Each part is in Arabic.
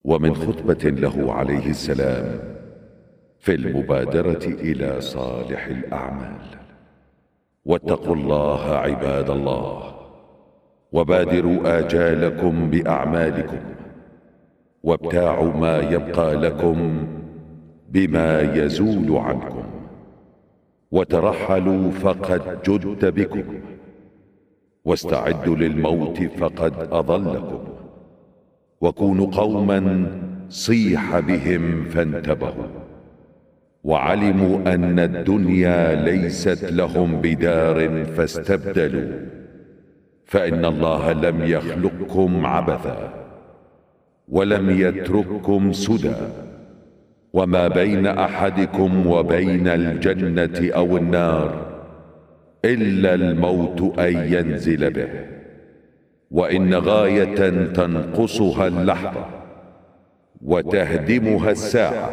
ومن خطبة له عليه السلام في المبادرة إلى صالح الأعمال: واتقوا الله عباد الله، وبادروا آجالكم بأعمالكم، وابتاعوا ما يبقى لكم بما يزول عنكم، وترحلوا فقد جد بكم، واستعدوا للموت فقد أضلكم، وكونوا قوما صيح بهم فانتبهوا، وعلموا أن الدنيا ليست لهم بدار فاستبدلوا، فإن الله لم يخلقكم عبثا ولم يترككم سدى، وما بين أحدكم وبين الجنة أو النار إلا الموت أن ينزل به، وإن غاية تنقصها اللحظة وتهدمها الساعة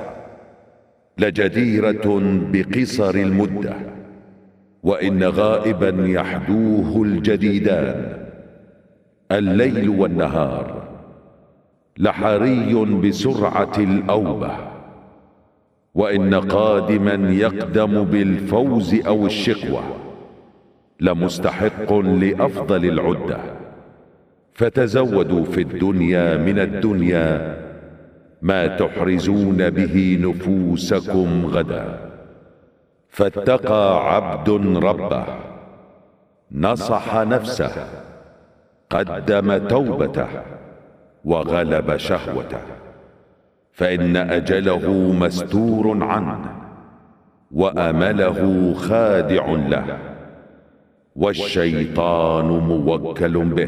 لجديرة بقصر المدة، وإن غائبا يحدوه الجديدان الليل والنهار لحري بسرعة الأوبة، وإن قادما يقدم بالفوز أو الشقوة لمستحق لأفضل العدة، فتزودوا في الدنيا من الدنيا ما تحرزون به نفوسكم غدا. فاتقى عبد ربه، نصح نفسه، قدم توبته، وغلب شهوته، فإن أجله مستور عنه، وأمله خادع له، والشيطان موكل به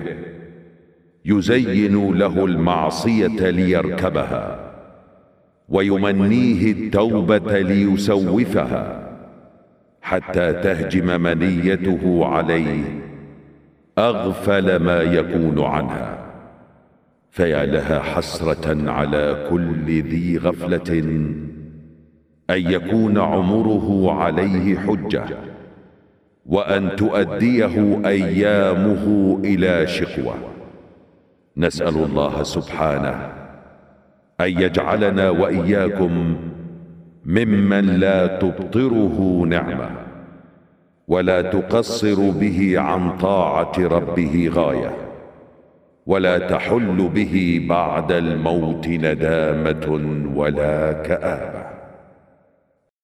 يزين له المعصية ليركبها، ويمنيه التوبة ليسوفها، حتى تهجم منيته عليه أغفل ما يكون عنها. فيا لها حسرة على كل ذي غفلة أن يكون عمره عليه حجة، وأن تؤديه أيامه إلى شقوة. نسأل الله سبحانه أن يجعلنا وإياكم ممن لا تبطره نعمة ولا تقصر به عن طاعة ربه غاية، ولا تحل به بعد الموت ندامة ولا كآبة.